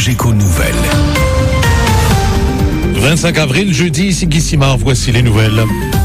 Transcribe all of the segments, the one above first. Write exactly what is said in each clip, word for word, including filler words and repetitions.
Cogeco Nouvelles. vingt-cinq avril, jeudi, ici Guy Simard, voici les nouvelles.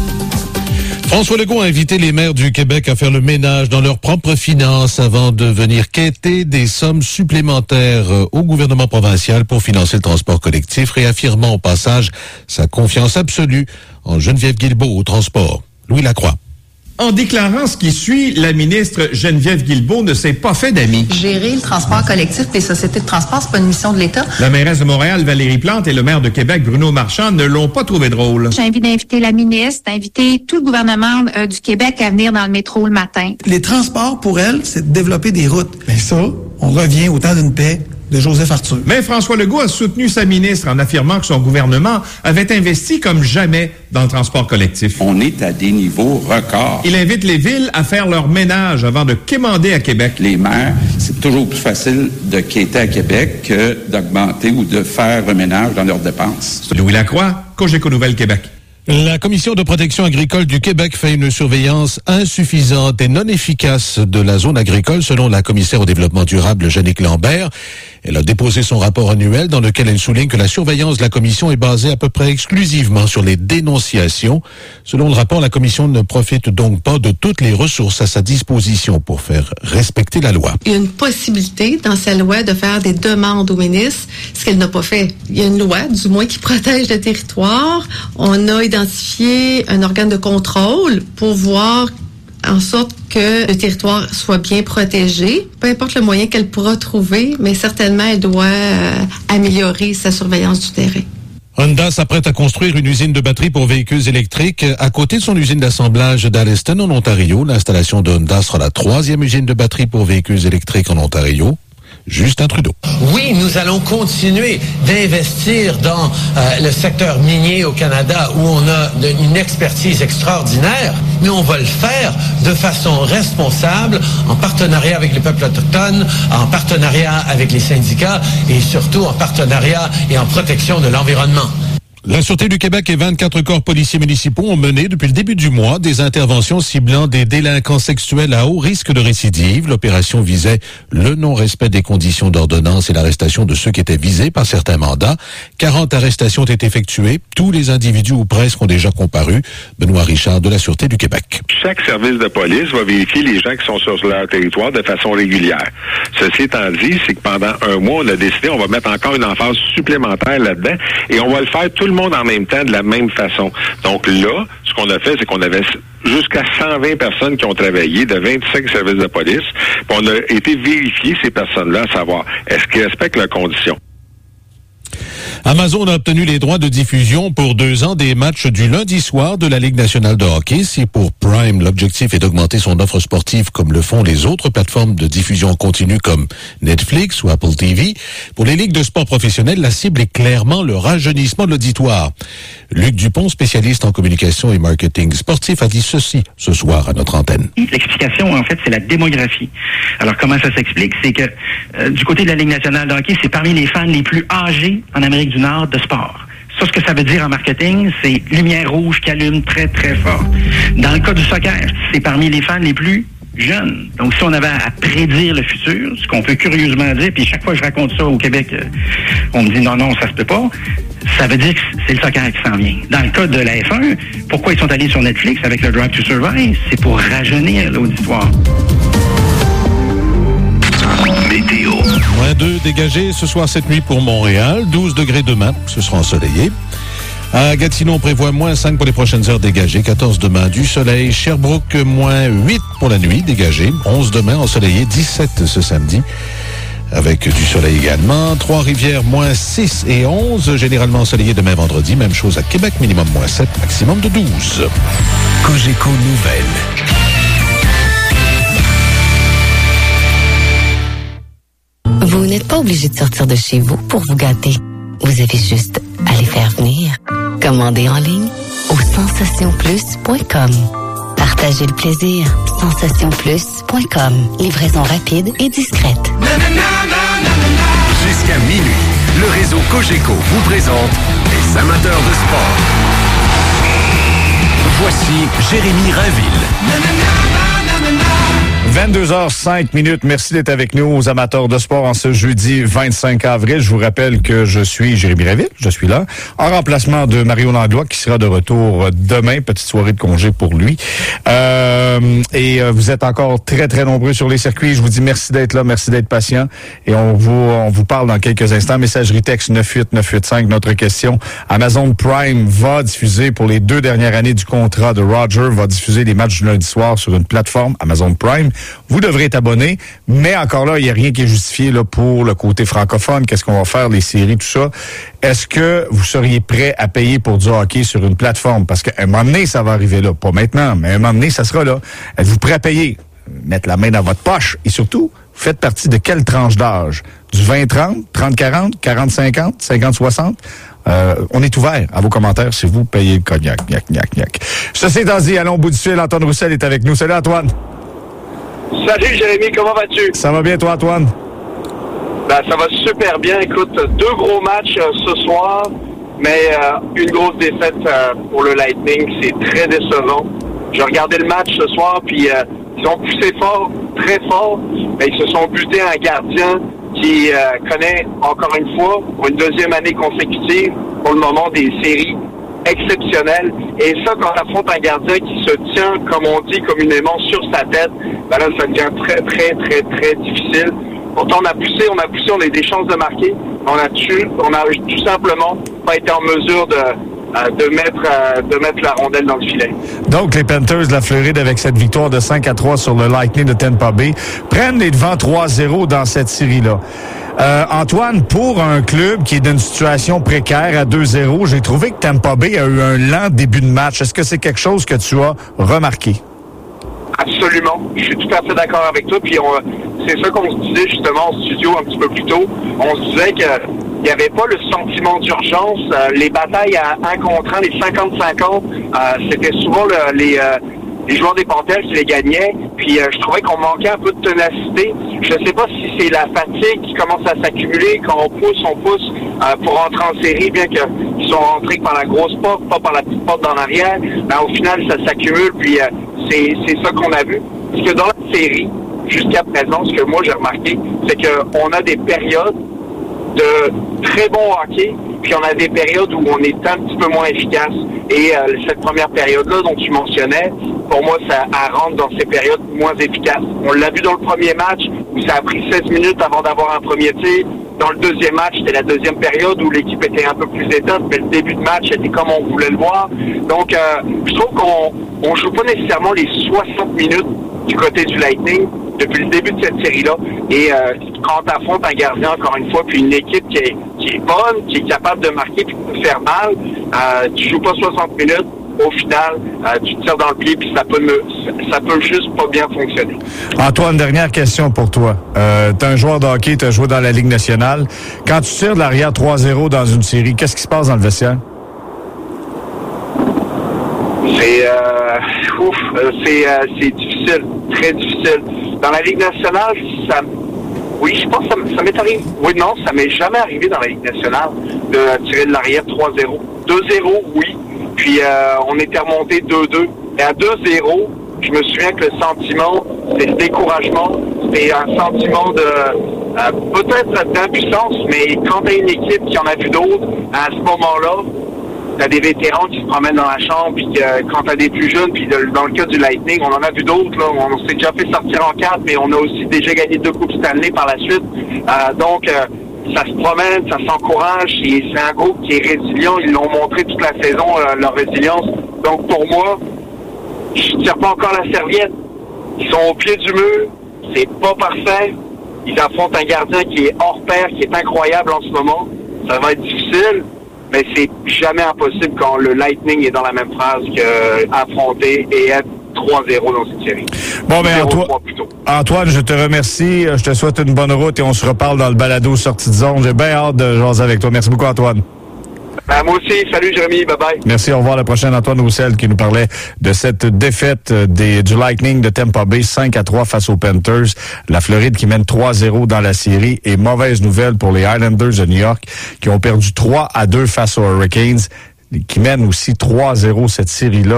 François Legault a invité les maires du Québec à faire le ménage dans leurs propres finances avant de venir quêter des sommes supplémentaires au gouvernement provincial pour financer le transport collectif, réaffirmant au passage sa confiance absolue en Geneviève Guilbeault au transport. Louis Lacroix. En déclarant ce qui suit, la ministre Geneviève Guilbeault ne s'est pas fait d'amis. Gérer le transport collectif des sociétés de transport, c'est pas une mission de l'État. La mairesse de Montréal, Valérie Plante, et le maire de Québec, Bruno Marchand, ne l'ont pas trouvé drôle. J'ai envie d'inviter la ministre, d'inviter tout le gouvernement euh, du Québec à venir dans le métro le matin. Les transports, pour elle, c'est de développer des routes. Mais ça, on revient au temps d'une paix de Joseph Arthur. Mais François Legault a soutenu sa ministre en affirmant que son gouvernement avait investi comme jamais dans le transport collectif. On est à des niveaux records. Il invite les villes à faire leur ménage avant de quémander à Québec. Les maires, c'est toujours plus facile de quêter à Québec que d'augmenter ou de faire un ménage dans leurs dépenses. Louis Lacroix, Cogeco Nouvelles Québec. La Commission de protection agricole du Québec fait une surveillance insuffisante et non efficace de la zone agricole, selon la commissaire au développement durable, Jannick Lambert. Elle a déposé son rapport annuel dans lequel elle souligne que la surveillance de la Commission est basée à peu près exclusivement sur les dénonciations. Selon le rapport, la Commission ne profite donc pas de toutes les ressources à sa disposition pour faire respecter la loi. Il y a une possibilité dans sa loi de faire des demandes au ministre, ce qu'elle n'a pas fait. Il y a une loi, du moins, qui protège le territoire. On a identifié un organe de contrôle pour voir en sorte que le territoire soit bien protégé, peu importe le moyen qu'elle pourra trouver, mais certainement elle doit euh, améliorer sa surveillance du terrain. Honda s'apprête à construire une usine de batteries pour véhicules électriques à côté de son usine d'assemblage d'Alliston en Ontario. L'installation de Honda sera la troisième usine de batteries pour véhicules électriques en Ontario. Justin Trudeau. Oui, nous allons continuer d'investir dans euh, le secteur minier au Canada où on a de, une expertise extraordinaire, mais on va le faire de façon responsable, en partenariat avec les peuples autochtones, en partenariat avec les syndicats et surtout en partenariat et en protection de l'environnement. La Sûreté du Québec et vingt-quatre corps policiers municipaux ont mené depuis le début du mois des interventions ciblant des délinquants sexuels à haut risque de récidive. L'opération visait le non-respect des conditions d'ordonnance et l'arrestation de ceux qui étaient visés par certains mandats. quarante arrestations ont été effectuées. Tous les individus ou presque ont déjà comparu. Benoît Richard de la Sûreté du Québec. Chaque service de police va vérifier les gens qui sont sur leur territoire de façon régulière. Ceci étant dit, c'est que pendant un mois, on a décidé, on va mettre encore une emphase supplémentaire là-dedans et on va le faire tout le monde en même temps de la même façon. Donc là, ce qu'on a fait, c'est qu'on avait jusqu'à cent vingt personnes qui ont travaillé de vingt-cinq services de police. Puis on a été vérifier ces personnes-là, à savoir, est-ce qu'ils respectent leurs conditions? Amazon a obtenu les droits de diffusion pour deux ans des matchs du lundi soir de la Ligue nationale de hockey. Si pour Prime, l'objectif est d'augmenter son offre sportive comme le font les autres plateformes de diffusion continue comme Netflix ou Apple T V, pour les ligues de sport professionnels, la cible est clairement le rajeunissement de l'auditoire. Luc Dupont, spécialiste en communication et marketing sportif, a dit ceci ce soir à notre antenne. L'explication, en fait, c'est la démographie. Alors, comment ça s'explique? C'est que euh, du côté de la Ligue nationale de hockey, c'est parmi les fans les plus âgés en Amérique du Nord de sport. Ça, ce que ça veut dire en marketing, c'est lumière rouge qui allume très, très fort. Dans le cas du soccer, c'est parmi les fans les plus jeunes. Donc, si on avait à prédire le futur, ce qu'on peut curieusement dire, puis chaque fois que je raconte ça au Québec, on me dit non, non, ça se peut pas, ça veut dire que c'est le soccer qui s'en vient. Dans le cas de la F un, pourquoi ils sont allés sur Netflix avec le Drive to Survive? C'est pour rajeunir l'auditoire. Météo. Moins deux dégagé ce soir cette nuit pour Montréal. douze degrés demain, ce sera ensoleillé. À Gatineau, on prévoit moins cinq pour les prochaines heures dégagées. quatorze demain, du soleil. Sherbrooke, moins huit pour la nuit, dégagé. onze demain, ensoleillé. dix-sept ce samedi, avec du soleil également. Trois-Rivières, moins six et onze. Généralement ensoleillé demain vendredi. Même chose à Québec, minimum moins sept, maximum de douze. Cogeco Nouvelles. Vous n'êtes pas obligé de sortir de chez vous pour vous gâter. Vous avez juste à les faire venir. Commandez en ligne au sensation plus point com. Partagez le plaisir. sensation plus point com. Livraison rapide et discrète. Jusqu'à minuit, le réseau Cogeco vous présente les amateurs de sport. Voici Jérémy Rainville. vingt-deux heures cinq minutes. Merci d'être avec nous aux amateurs de sport en ce jeudi vingt-cinq avril. Je vous rappelle que je suis Jérémy Réville, je suis là, en remplacement de Mario Langlois qui sera de retour demain. Petite soirée de congé pour lui. Euh, et vous êtes encore très, très nombreux sur les circuits. Je vous dis merci d'être là, merci d'être patient. Et on vous, on vous parle dans quelques instants. Messagerie texte neuf huit neuf huit cinq, notre question. Amazon Prime va diffuser pour les deux dernières années du contrat de Roger, va diffuser les matchs du lundi soir sur une plateforme Amazon Prime. Vous devrez être abonné, mais encore là, il n'y a rien qui est justifié là pour le côté francophone. Qu'est-ce qu'on va faire, les séries, tout ça. Est-ce que vous seriez prêt à payer pour du hockey sur une plateforme? Parce qu'à un moment donné, ça va arriver là. Pas maintenant, mais à un moment donné, ça sera là. Êtes-vous prêt à payer? Mettre la main dans votre poche. Et surtout, vous faites partie de quelle tranche d'âge? Du vingt trente, trente quarante, quarante cinquante, cinquante soixante? Euh, on est ouvert à vos commentaires si vous payez le cognac. Gnac, gnac, gnac. Ceci étant dit, allons au bout du fil. Antoine Roussel est avec nous. Salut Antoine. Salut Jérémy, comment vas-tu? Ça va bien toi Antoine? Ben, ça va super bien. Écoute, deux gros matchs euh, ce soir, mais euh, une grosse défaite euh, pour le Lightning. C'est très décevant. J'ai regardé le match ce soir, puis euh, ils ont poussé fort, très fort, mais ils se sont butés un gardien qui euh, connaît encore une fois, pour une deuxième année consécutive, pour le moment, des séries exceptionnelles. Et ça, quand on affronte un gardien qui se tient, comme on dit communément, sur sa tête, ben là, ça devient très, très, très, très difficile. Pourtant, on a poussé, on a poussé, on a eu des chances de marquer. On a tué, on a tout simplement pas été en mesure de, euh, de mettre, euh, de mettre la rondelle dans le filet. Donc, les Panthers de la Floride, avec cette victoire de cinq à trois sur le Lightning de Tampa Bay, prennent les devants trois zéro dans cette série-là. Euh, Antoine, pour un club qui est dans une situation précaire à deux zéro, j'ai trouvé que Tampa Bay a eu un lent début de match. Est-ce que c'est quelque chose que tu as remarqué? Absolument. Je suis tout à fait d'accord avec toi. Puis on, c'est ça qu'on se disait justement en studio un petit peu plus tôt. On se disait que il n'y avait pas le sentiment d'urgence. Euh, les batailles à un contre un, les cinquante cinquante, euh, c'était souvent le, les, euh, les joueurs des Panthers qui les gagnaient. Puis euh, je trouvais qu'on manquait un peu de ténacité. Je ne sais pas si c'est la fatigue qui commence à s'accumuler. Quand on pousse, on pousse euh, pour rentrer en série, bien qu'ils sont rentrés par la grosse porte, pas par la petite porte d'en arrière. Ben, au final, ça s'accumule. Puis euh, c'est, c'est ça qu'on a vu. Parce que dans la série, jusqu'à présent, ce que moi j'ai remarqué, c'est qu'on a des périodes de très bon hockey, puis on a des périodes où on est un petit peu moins efficace. Et euh, cette première période-là dont tu mentionnais, pour moi, ça elle rentre dans ces périodes moins efficaces. On l'a vu dans le premier match, où ça a pris seize minutes avant d'avoir un premier tir. Dans le deuxième match, c'était la deuxième période où l'équipe était un peu plus éteinte, mais le début de match était comme on voulait le voir. Donc, euh, je trouve qu'on on joue pas nécessairement les soixante minutes du côté du Lightning depuis le début de cette série-là. Et euh, quand tu affrontes un gardien, encore une fois, puis une équipe qui est, qui est bonne, qui est capable de marquer puis de faire mal, euh, tu joues pas soixante minutes. Au final, euh, tu te tires dans le pied puis ça peut me, ça peut juste pas bien fonctionner. Antoine, dernière question pour toi. Euh, t'es un joueur de hockey, t'as joué dans la Ligue nationale. Quand tu tires de l'arrière trois zéro dans une série, qu'est-ce qui se passe dans le vestiaire? C'est, euh, ouf, c'est, euh, c'est difficile, très difficile. Dans la Ligue nationale, ça, oui, je pense que ça, ça m'est arrivé. Oui, non, ça m'est jamais arrivé dans la Ligue nationale de tirer de l'arrière trois zéro. deux zéro, oui. Puis euh, on était remonté deux deux. Et à deux zéro, je me souviens que le sentiment, c'est le découragement. C'est un sentiment de euh, peut-être d'impuissance, mais quand t'as une équipe qui en a vu d'autres, à ce moment-là, t'as des vétérans qui se promènent dans la chambre, puis que, quand t'as des plus jeunes, puis de, dans le cas du Lightning, on en a vu d'autres, là, on s'est déjà fait sortir en quatre, mais on a aussi déjà gagné deux Coupes Stanley par la suite. Euh, donc, euh, ça se promène, ça s'encourage, et c'est un groupe qui est résilient, ils l'ont montré toute la saison, euh, leur résilience. Donc, pour moi, je tire pas encore la serviette. Ils sont au pied du mur, c'est pas parfait. Ils affrontent un gardien qui est hors pair, qui est incroyable en ce moment. Ça va être difficile, mais c'est jamais impossible quand le Lightning est dans la même phrase qu'affronter et être trois zéro dans cette série. Bon, ben Antoine, Antoine, je te remercie. Je te souhaite une bonne route et on se reparle dans le balado sortie de zone. J'ai bien hâte de jaser avec toi. Merci beaucoup, Antoine. Ben, moi aussi. Salut, Jérémy. Bye-bye. Merci. Au revoir. La prochaine, Antoine Roussel qui nous parlait de cette défaite des, du Lightning de Tampa Bay cinq à trois face aux Panthers. La Floride qui mène trois zéro dans la série. Et mauvaise nouvelle pour les Islanders de New York qui ont perdu trois à deux face aux Hurricanes, qui mènent aussi trois zéro cette série-là,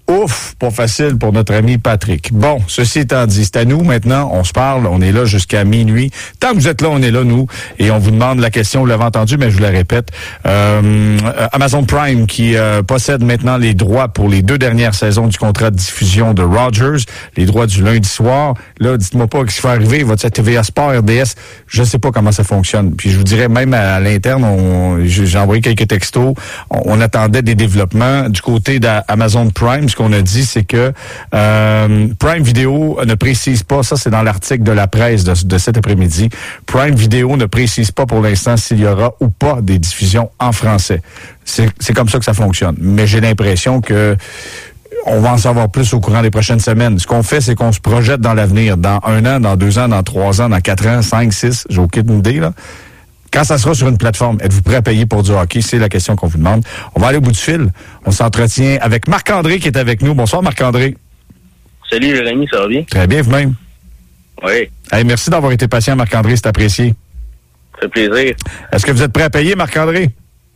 Ouf, pas facile pour notre ami Patrick. Bon, ceci étant dit, c'est à nous maintenant. On se parle, on est là jusqu'à minuit. Tant que vous êtes là, on est là, nous. Et on vous demande la question, vous l'avez entendu, mais je vous la répète. Euh, Amazon Prime qui euh, possède maintenant les droits pour les deux dernières saisons du contrat de diffusion de Rogers, les droits du lundi soir. Là, dites-moi pas ce qui va arriver. Votre T V A Sport, R D S, je sais pas comment ça fonctionne. Puis je vous dirais, même à, à l'interne, on, j'ai envoyé quelques textos. On, on attendait des développements du côté d'Amazon Prime. Ce qu'on a dit, c'est que euh, Prime Video ne précise pas, ça c'est dans l'article de la presse de, de cet après-midi, Prime Video ne précise pas pour l'instant s'il y aura ou pas des diffusions en français. C'est, c'est comme ça que ça fonctionne. Mais j'ai l'impression que on va en savoir plus au courant des prochaines semaines. Ce qu'on fait, c'est qu'on se projette dans l'avenir, dans un an, dans deux ans, dans trois ans, dans quatre ans, cinq, six, j'ai aucune idée, là. Quand ça sera sur une plateforme, êtes-vous prêt à payer pour du hockey? C'est la question qu'on vous demande. On va aller au bout du fil. On s'entretient avec Marc-André qui est avec nous. Bonsoir, Marc-André. Salut, Jérémy, ça va bien? Très bien, vous-même. Oui. Hey, merci d'avoir été patient, Marc-André, c'est apprécié. Ça fait plaisir. Est-ce que vous êtes prêt à payer, Marc-André?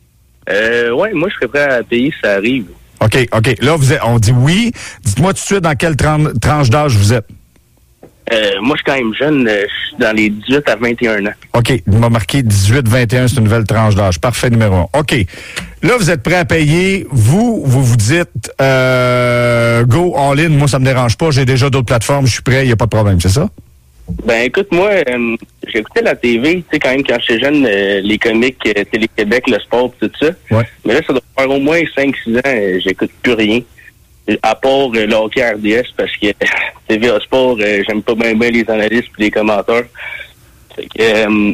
Euh, oui, moi, je serais prêt à payer si ça arrive. OK, OK. Là, vous êtes, on dit oui. Dites-moi tout de suite dans quelle tran- tranche d'âge vous êtes. Euh, moi, je suis quand même jeune. Euh, je suis dans les dix-huit à vingt et un ans. OK. Il m'a marqué dix-huit vingt et un, c'est une nouvelle tranche d'âge. Parfait, numéro un. OK. Là, vous êtes prêt à payer. Vous, vous vous dites euh, go all in. Moi, ça me dérange pas. J'ai déjà d'autres plateformes. Je suis prêt. Il n'y a pas de problème. C'est ça? Ben, écoute, moi, euh, j'écoutais la T V. Tu sais, quand même, quand j'étais jeune, euh, les comiques, euh, Télé-Québec, le sport, tout ça. Ouais. Mais là, ça doit faire au moins cinq six ans. Euh, j'écoute plus rien. À part euh, le hockey R D S, parce que T V A Sport, euh, j'aime pas bien bien les analystes et les commentateurs. Fait que, euh,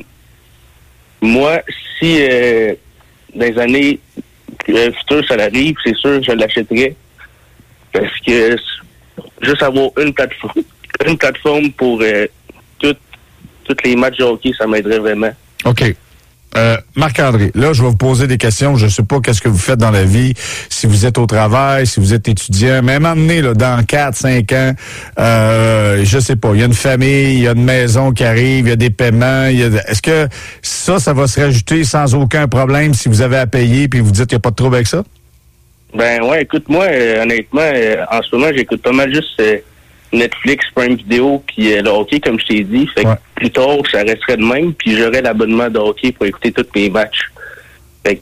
moi, si euh, dans les années euh, futures, ça arrive, c'est sûr que je l'achèterais. Parce que juste avoir une plateforme, une plateforme pour euh, tous les matchs de hockey, ça m'aiderait vraiment. OK. Euh, Marc-André, là, je vais vous poser des questions. Je sais pas qu'est-ce que vous faites dans la vie, si vous êtes au travail, si vous êtes étudiant, même emmené là, dans quatre, cinq ans, euh, je sais pas, il y a une famille, il y a une maison qui arrive, il y a des paiements. Il y a... Est-ce que ça, ça va se rajouter sans aucun problème si vous avez à payer puis vous dites qu'il n'y a pas de trouble avec ça? Ben ouais, écoute, moi, euh, honnêtement, euh, en ce moment, j'écoute pas mal juste euh, Netflix, Prime Video, puis euh, le hockey, comme je t'ai dit. Fait que ouais. Plus tard, ça resterait de même, puis j'aurais l'abonnement de hockey pour écouter tous mes matchs. Fait que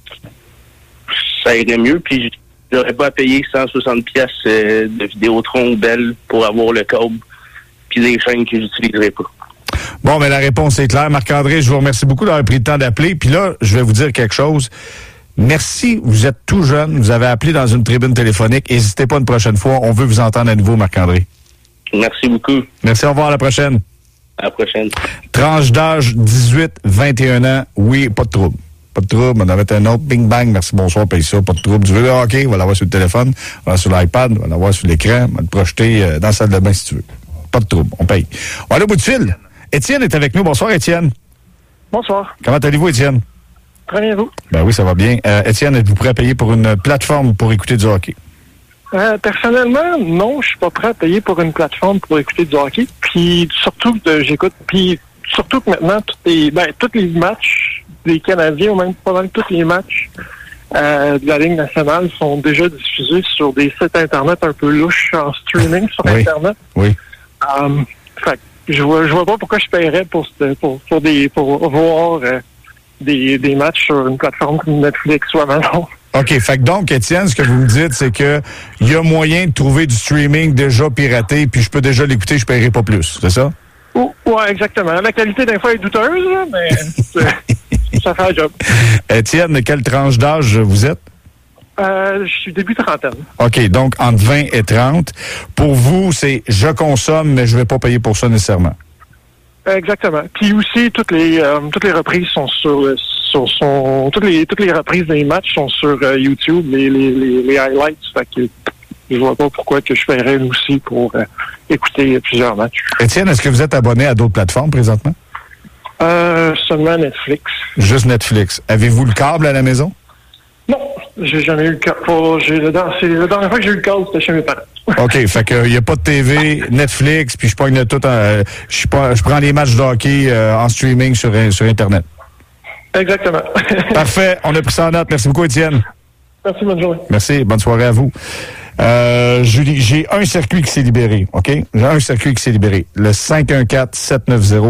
ça irait mieux, puis j'aurais pas à payer cent soixante piastres euh, de Vidéotron ou Bell pour avoir le câble, puis des chaînes que j'utiliserais pas. Bon, mais la réponse est claire. Marc-André, je vous remercie beaucoup d'avoir pris le temps d'appeler. Puis là, je vais vous dire quelque chose. Merci, vous êtes tout jeune, vous avez appelé dans une tribune téléphonique. N'hésitez pas une prochaine fois, on veut vous entendre à nouveau, Marc-André. Merci beaucoup. Merci, au revoir, à la prochaine. À la prochaine. Tranche d'âge dix-huit vingt et un ans, oui, pas de trouble. Pas de trouble, on avait un autre, bing bang, merci, bonsoir, paye ça, pas de trouble. Tu veux le hockey, on va l'avoir sur le téléphone, on va l'avoir sur l'iPad, on va l'avoir sur l'écran, on va le projeter euh, dans la salle de bain si tu veux. Pas de trouble, on paye. On va aller au bout du fil. Étienne est avec nous, bonsoir Étienne. Bonsoir. Comment allez-vous Étienne? Très bien, vous? Ben oui, ça va bien. Euh, Étienne, êtes-vous prêt à payer pour une plateforme pour écouter du hockey? Euh, personnellement, non, je suis pas prêt à payer pour une plateforme pour écouter du hockey. Puis surtout que j'écoute, puis surtout que maintenant, tous les, ben, tous les matchs des Canadiens, ou même pas mal tous les matchs euh, de la Ligue nationale sont déjà diffusés sur des sites Internet un peu louches en streaming sur oui. Internet. Oui. Um, fait que je vois, je vois pas pourquoi je paierais pour, pour, pour, des, pour voir euh, des, des matchs sur une plateforme comme Netflix ou Amazon. OK. Fait que donc, Étienne, ce que vous me dites, c'est que il y a moyen de trouver du streaming déjà piraté, puis je peux déjà l'écouter, je ne paierai pas plus. C'est ça? Oui, ouais, exactement. La qualité, des fois, est douteuse, là, mais ça fait un job. Étienne, quelle tranche d'âge vous êtes? Euh, je suis début trentaine. OK. Donc, entre vingt et trente. Pour vous, c'est je consomme, mais je ne vais pas payer pour ça nécessairement. Exactement. Puis aussi, toutes les euh, toutes les reprises sont sur, sur sont toutes les toutes les reprises des matchs sont sur euh, YouTube, les, les, les, les highlights. Fait que je vois pas pourquoi que je paierais aussi pour euh, écouter plusieurs matchs. Étienne, est-ce que vous êtes abonné à d'autres plateformes présentement? Euh, seulement Netflix. Juste Netflix. Avez-vous le câble à la maison? Non, j'ai jamais eu le câble. Oh, j'ai, le, c'est, la dernière fois que j'ai eu le câble, c'était chez mes parents. OK, fait que il y a pas de T V, Netflix, puis je pogne tout en, je je prends les matchs de hockey euh, en streaming sur sur Internet. Exactement. Parfait, on a pris ça en note. Merci beaucoup, Étienne. Merci, bonne journée. Merci, bonne soirée à vous. Euh, Julie, j'ai un circuit qui s'est libéré, OK? J'ai un circuit qui s'est libéré. Le cinq un quatre sept neuf zéro